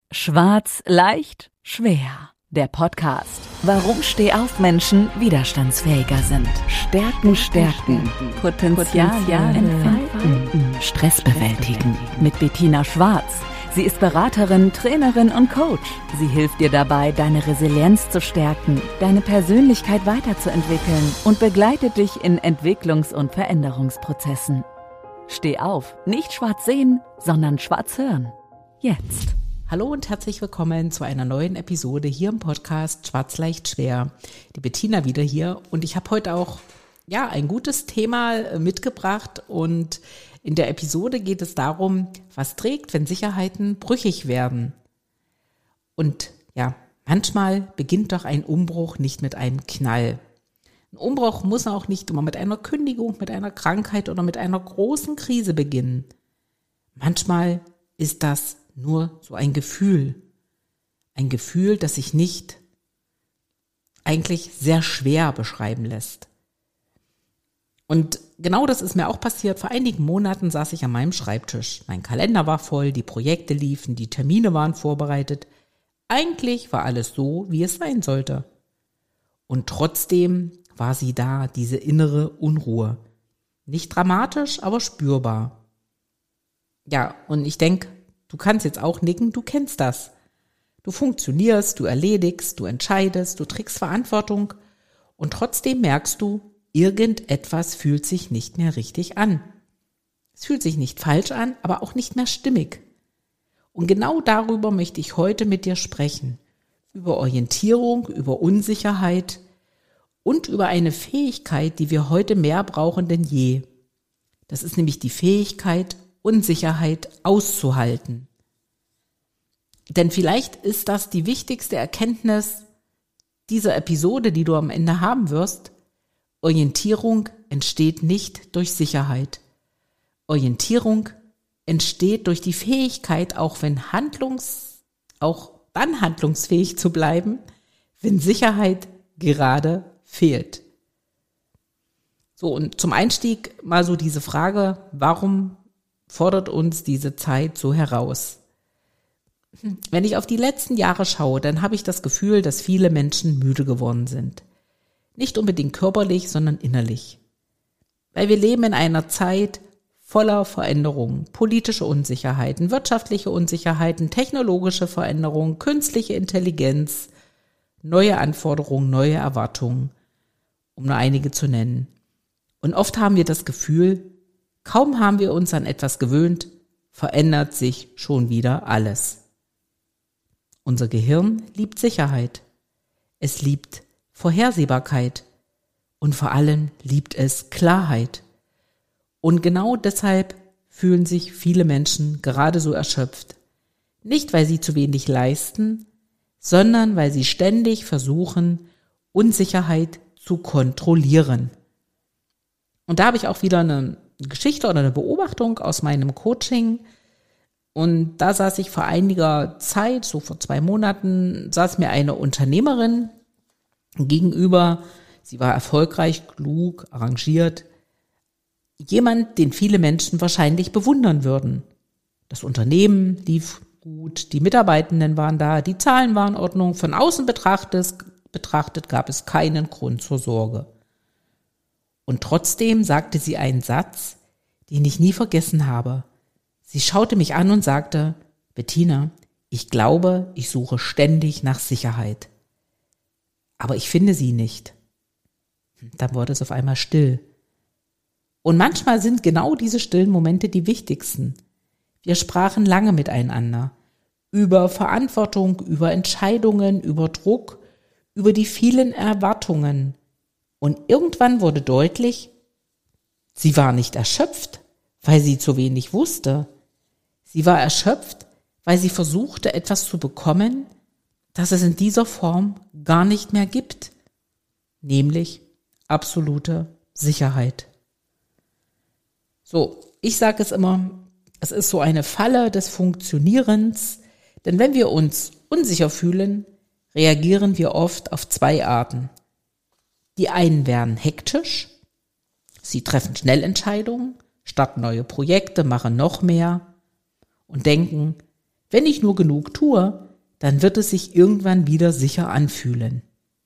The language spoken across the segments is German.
Schwarz, leicht, schwer. Der Podcast. Warum Stehaufmenschen widerstandsfähiger sind. Stärken. Potenzial entfalten. Stress bewältigen. Mit Bettina Schwarz. Sie ist Beraterin, Trainerin und Coach. Sie hilft dir dabei, deine Resilienz zu stärken, deine Persönlichkeit weiterzuentwickeln und begleitet dich in Entwicklungs- und Veränderungsprozessen. Steh auf, nicht schwarz sehen, sondern schwarz hören. Jetzt. Hallo und herzlich willkommen zu einer neuen Episode hier im Podcast Schwarz, leicht, schwer. Die Bettina wieder hier und ich habe heute auch ein gutes Thema mitgebracht und in der Episode geht es darum, was trägt, wenn Sicherheiten brüchig werden. Und manchmal beginnt doch ein Umbruch nicht mit einem Knall. Ein Umbruch muss auch nicht immer mit einer Kündigung, mit einer Krankheit oder mit einer großen Krise beginnen. Manchmal ist das nur so ein Gefühl, das sich nicht eigentlich sehr schwer beschreiben lässt. Und genau das ist mir auch passiert. Vor einigen Monaten saß ich an meinem Schreibtisch. Mein Kalender war voll, die Projekte liefen, die Termine waren vorbereitet. Eigentlich war alles so, wie es sein sollte. Und trotzdem war sie da, diese innere Unruhe. Nicht dramatisch, aber spürbar. Ja, und ich denke, du kannst jetzt auch nicken, du kennst das. Du funktionierst, du erledigst, du entscheidest, du trägst Verantwortung und trotzdem merkst du, irgendetwas fühlt sich nicht mehr richtig an. Es fühlt sich nicht falsch an, aber auch nicht mehr stimmig. Und genau darüber möchte ich heute mit dir sprechen. Über Orientierung, über Unsicherheit und über eine Fähigkeit, die wir heute mehr brauchen denn je. Das ist nämlich die Fähigkeit, Unsicherheit auszuhalten. Denn vielleicht ist das die wichtigste Erkenntnis dieser Episode, die du am Ende haben wirst. Orientierung entsteht nicht durch Sicherheit. Orientierung entsteht durch die Fähigkeit, auch dann handlungsfähig zu bleiben, wenn Sicherheit gerade fehlt. So, und zum Einstieg mal so diese Frage, warum fordert uns diese Zeit so heraus? Wenn ich auf die letzten Jahre schaue, dann habe ich das Gefühl, dass viele Menschen müde geworden sind. Nicht unbedingt körperlich, sondern innerlich. Weil wir leben in einer Zeit voller Veränderungen, politische Unsicherheiten, wirtschaftliche Unsicherheiten, technologische Veränderungen, künstliche Intelligenz, neue Anforderungen, neue Erwartungen, um nur einige zu nennen. Und oft haben wir das Gefühl, kaum haben wir uns an etwas gewöhnt, verändert sich schon wieder alles. Unser Gehirn liebt Sicherheit. Es liebt Vorhersehbarkeit. Und vor allem liebt es Klarheit. Und genau deshalb fühlen sich viele Menschen gerade so erschöpft. Nicht, weil sie zu wenig leisten, sondern weil sie ständig versuchen, Unsicherheit zu kontrollieren. Und da habe ich auch wieder eine Geschichte oder eine Beobachtung aus meinem Coaching. Und da saß ich vor einiger Zeit, so vor 2 Monaten, saß mir eine Unternehmerin gegenüber. Sie war erfolgreich, klug, arrangiert. Jemand, den viele Menschen wahrscheinlich bewundern würden. Das Unternehmen lief gut, die Mitarbeitenden waren da, die Zahlen waren in Ordnung. Von außen betrachtet gab es keinen Grund zur Sorge. Und trotzdem sagte sie einen Satz, den ich nie vergessen habe. Sie schaute mich an und sagte, Bettina, ich glaube, ich suche ständig nach Sicherheit. Aber ich finde sie nicht. Dann wurde es auf einmal still. Und manchmal sind genau diese stillen Momente die wichtigsten. Wir sprachen lange miteinander. Über Verantwortung, über Entscheidungen, über Druck, über die vielen Erwartungen. Und irgendwann wurde deutlich, sie war nicht erschöpft, weil sie zu wenig wusste. Sie war erschöpft, weil sie versuchte, etwas zu bekommen, das es in dieser Form gar nicht mehr gibt, nämlich absolute Sicherheit. So, ich sage es immer, es ist so eine Falle des Funktionierens, denn wenn wir uns unsicher fühlen, reagieren wir oft auf 2 Arten. Die einen werden hektisch, sie treffen schnell Entscheidungen, starten neue Projekte, machen noch mehr und denken, Wenn ich nur genug tue, dann wird es sich irgendwann wieder sicher anfühlen.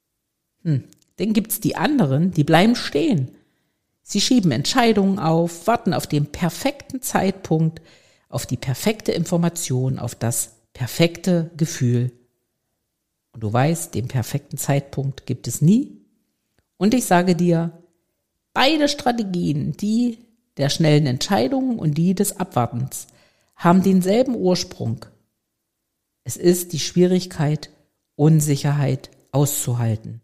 Dann gibt's die anderen, die bleiben stehen. Sie schieben Entscheidungen auf, warten auf den perfekten Zeitpunkt, auf die perfekte Information, auf das perfekte Gefühl. Und du weißt, den perfekten Zeitpunkt gibt es nie. Und ich sage dir, beide Strategien, die der schnellen Entscheidungen und die des Abwartens, haben denselben Ursprung. Es ist die Schwierigkeit, Unsicherheit auszuhalten.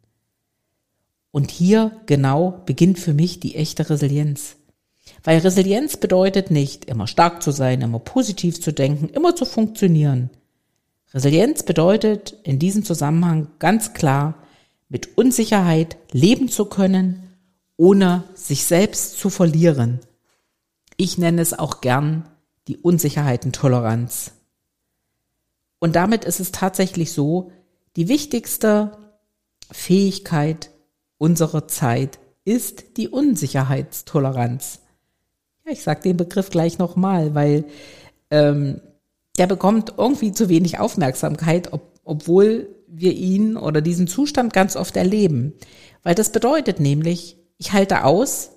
Und hier genau beginnt für mich die echte Resilienz. Weil Resilienz bedeutet nicht, immer stark zu sein, immer positiv zu denken, immer zu funktionieren. Resilienz bedeutet in diesem Zusammenhang ganz klar, mit Unsicherheit leben zu können, ohne sich selbst zu verlieren. Ich nenne es auch gern die Unsicherheitentoleranz. Und damit ist es tatsächlich so, die wichtigste Fähigkeit unserer Zeit ist die Unsicherheitstoleranz. Ja, ich sage den Begriff gleich nochmal, weil der bekommt irgendwie zu wenig Aufmerksamkeit, obwohl wir ihn oder diesen Zustand ganz oft erleben. Weil das bedeutet nämlich, ich halte aus,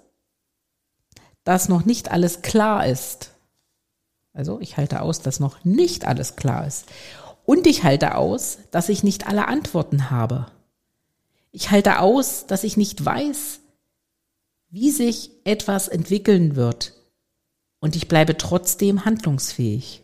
dass noch nicht alles klar ist. Also ich halte aus, dass noch nicht alles klar ist. Und ich halte aus, dass ich nicht alle Antworten habe. Ich halte aus, dass ich nicht weiß, wie sich etwas entwickeln wird. Und ich bleibe trotzdem handlungsfähig.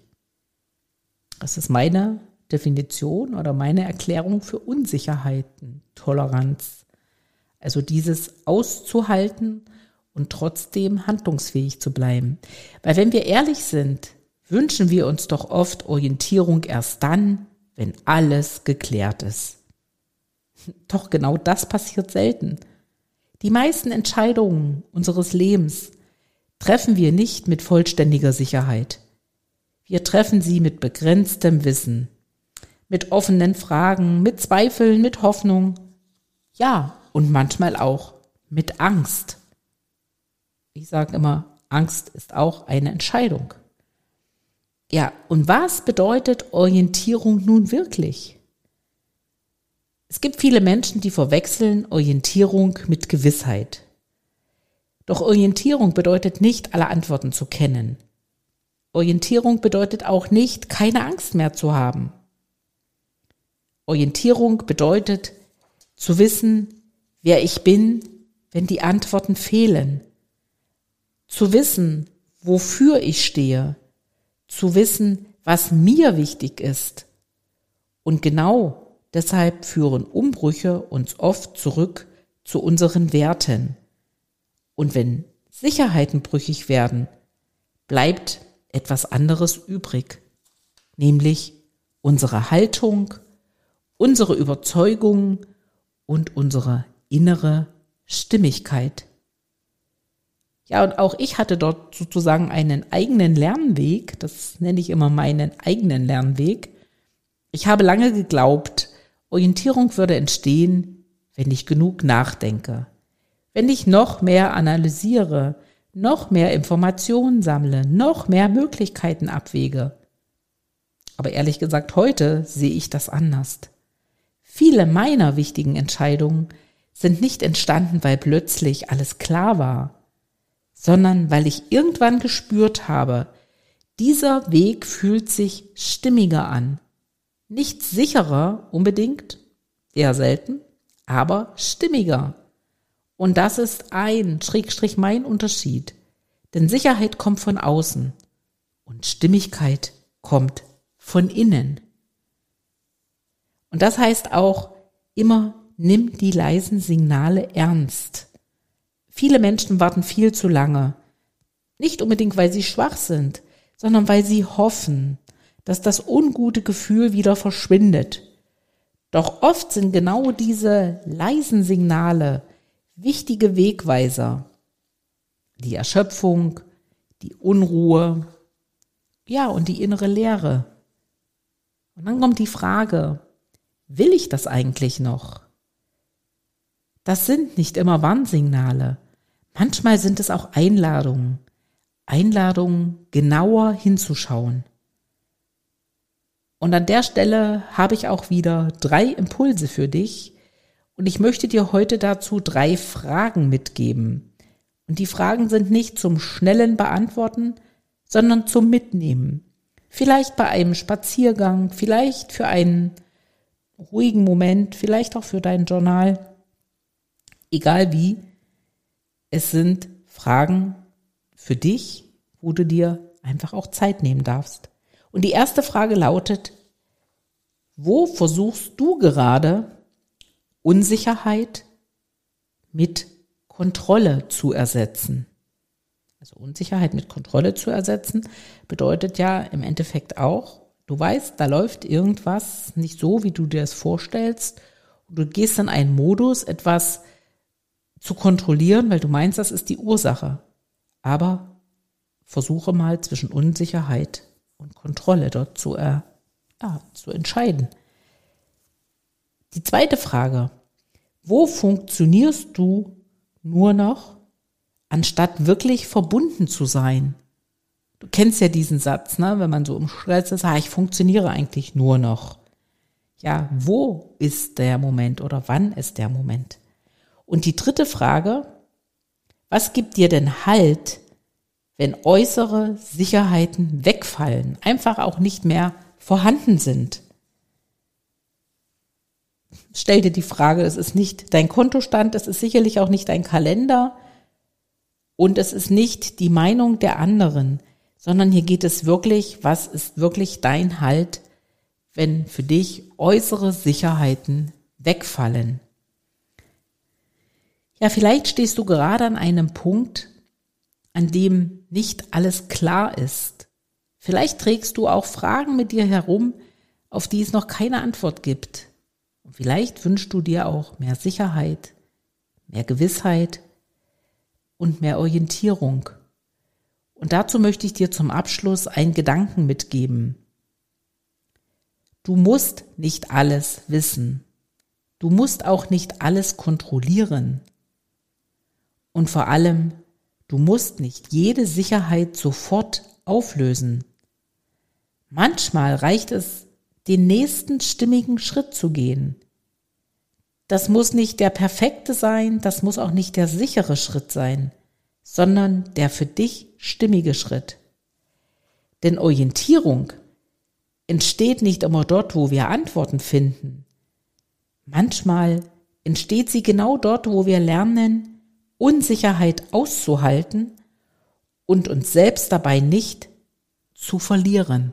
Das ist meine Definition oder meine Erklärung für Unsicherheiten, Toleranz. Also dieses auszuhalten und trotzdem handlungsfähig zu bleiben. Weil wenn wir ehrlich sind, wünschen wir uns doch oft Orientierung erst dann, wenn alles geklärt ist. Doch genau das passiert selten. Die meisten Entscheidungen unseres Lebens treffen wir nicht mit vollständiger Sicherheit. Wir treffen sie mit begrenztem Wissen, mit offenen Fragen, mit Zweifeln, mit Hoffnung, ja, und manchmal auch mit Angst. Ich sage immer, Angst ist auch eine Entscheidung. Ja, und was bedeutet Orientierung nun wirklich? Es gibt viele Menschen, die verwechseln Orientierung mit Gewissheit. Doch Orientierung bedeutet nicht, alle Antworten zu kennen. Orientierung bedeutet auch nicht, keine Angst mehr zu haben. Orientierung bedeutet, zu wissen, wer ich bin, wenn die Antworten fehlen. Zu wissen, wofür ich stehe. Zu wissen, was mir wichtig ist. Und genau deshalb führen Umbrüche uns oft zurück zu unseren Werten. Und wenn Sicherheiten brüchig werden, bleibt etwas anderes übrig, nämlich unsere Haltung, unsere Überzeugung und unsere innere Stimmigkeit. Ja, und auch ich hatte dort sozusagen einen eigenen Lernweg, das nenne ich immer meinen eigenen Lernweg. Ich habe lange geglaubt, Orientierung würde entstehen, wenn ich genug nachdenke, wenn ich noch mehr analysiere, noch mehr Informationen sammle, noch mehr Möglichkeiten abwäge. Aber ehrlich gesagt, heute sehe ich das anders. Viele meiner wichtigen Entscheidungen sind nicht entstanden, weil plötzlich alles klar war, sondern weil ich irgendwann gespürt habe, dieser Weg fühlt sich stimmiger an. Nicht sicherer unbedingt, eher selten, aber stimmiger. Und das ist mein Unterschied. Denn Sicherheit kommt von außen und Stimmigkeit kommt von innen. Und das heißt auch immer, nimm die leisen Signale ernst. Viele Menschen warten viel zu lange. Nicht unbedingt, weil sie schwach sind, sondern weil sie hoffen, dass das ungute Gefühl wieder verschwindet. Doch oft sind genau diese leisen Signale wichtige Wegweiser. Die Erschöpfung, die Unruhe, ja, und die innere Leere. Und dann kommt die Frage, will ich das eigentlich noch? Das sind nicht immer Warnsignale. Manchmal sind es auch Einladungen, genauer hinzuschauen. Und an der Stelle habe ich auch wieder 3 Impulse für dich. Und ich möchte dir heute dazu 3 Fragen mitgeben. Und die Fragen sind nicht zum schnellen Beantworten, sondern zum Mitnehmen. Vielleicht bei einem Spaziergang, vielleicht für einen ruhigen Moment, vielleicht auch für dein Journal. Egal wie, es sind Fragen für dich, wo du dir einfach auch Zeit nehmen darfst. Und die erste Frage lautet: Wo versuchst du gerade Unsicherheit mit Kontrolle zu ersetzen? Also Unsicherheit mit Kontrolle zu ersetzen bedeutet ja im Endeffekt auch, du weißt, da läuft irgendwas nicht so, wie du dir das vorstellst, und du gehst in einen Modus, etwas zu kontrollieren, weil du meinst, das ist die Ursache. Aber versuche mal zwischen Unsicherheit und Kontrolle dort zu entscheiden. Die zweite Frage: Wo funktionierst du nur noch, anstatt wirklich verbunden zu sein? Du kennst ja diesen Satz, ne? Wenn man so im Stress ist, ich funktioniere eigentlich nur noch. Ja, wo ist der Moment oder wann ist der Moment? Und die dritte Frage: Was gibt dir denn Halt, wenn äußere Sicherheiten wegfallen, einfach auch nicht mehr vorhanden sind? Stell dir die Frage, es ist nicht dein Kontostand, es ist sicherlich auch nicht dein Kalender und es ist nicht die Meinung der anderen, sondern hier geht es wirklich, was ist wirklich dein Halt, wenn für dich äußere Sicherheiten wegfallen? Ja, vielleicht stehst du gerade an einem Punkt, an dem nicht alles klar ist. Vielleicht trägst du auch Fragen mit dir herum, auf die es noch keine Antwort gibt. Und vielleicht wünschst du dir auch mehr Sicherheit, mehr Gewissheit und mehr Orientierung. Und dazu möchte ich dir zum Abschluss einen Gedanken mitgeben. Du musst nicht alles wissen. Du musst auch nicht alles kontrollieren. Und vor allem, du musst nicht jede Sicherheit sofort auflösen. Manchmal reicht es, den nächsten stimmigen Schritt zu gehen. Das muss nicht der perfekte sein, das muss auch nicht der sichere Schritt sein, sondern der für dich stimmige Schritt. Denn Orientierung entsteht nicht immer dort, wo wir Antworten finden. Manchmal entsteht sie genau dort, wo wir lernen, Unsicherheit auszuhalten und uns selbst dabei nicht zu verlieren.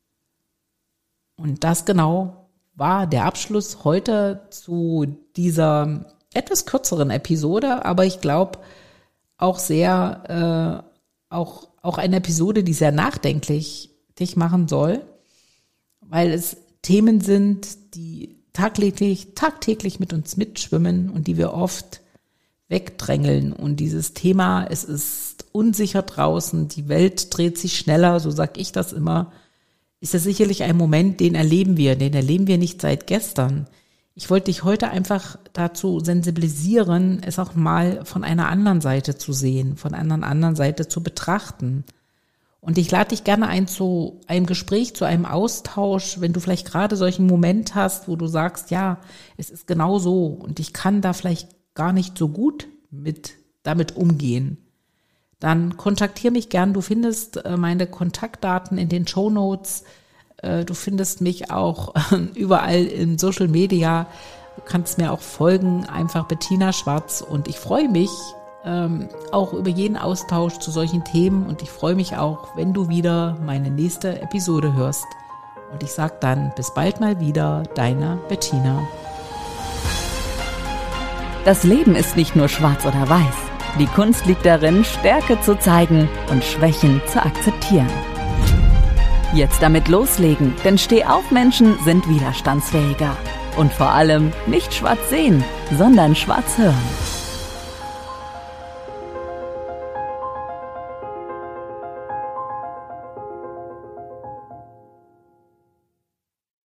Und das genau war der Abschluss heute zu dieser etwas kürzeren Episode, aber ich glaube auch sehr, auch eine Episode, die sehr nachdenklich dich machen soll, weil es Themen sind, die tagtäglich mit uns mitschwimmen und die wir oft wegdrängeln. Und dieses Thema, es ist unsicher draußen, die Welt dreht sich schneller, so sag ich das immer, ist das sicherlich ein Moment, den erleben wir nicht seit gestern. Ich wollte dich heute einfach dazu sensibilisieren, es auch mal von einer anderen Seite zu sehen, von einer anderen Seite zu betrachten. Und ich lade dich gerne ein zu einem Gespräch, zu einem Austausch, wenn du vielleicht gerade solchen Moment hast, wo du sagst, ja, es ist genau so und ich kann da vielleicht gar nicht so gut damit umgehen. Dann kontaktiere mich gern. Du findest meine Kontaktdaten in den Shownotes. Du findest mich auch überall in Social Media. Du kannst mir auch folgen, einfach Bettina Schwarz. Und ich freue mich auch über jeden Austausch zu solchen Themen. Und ich freue mich auch, wenn du wieder meine nächste Episode hörst. Und ich sage dann, bis bald mal wieder, deine Bettina. Das Leben ist nicht nur schwarz oder weiß. Die Kunst liegt darin, Stärke zu zeigen und Schwächen zu akzeptieren. Jetzt damit loslegen, denn Stehaufmenschen sind widerstandsfähiger. Und vor allem nicht schwarz sehen, sondern schwarz hören.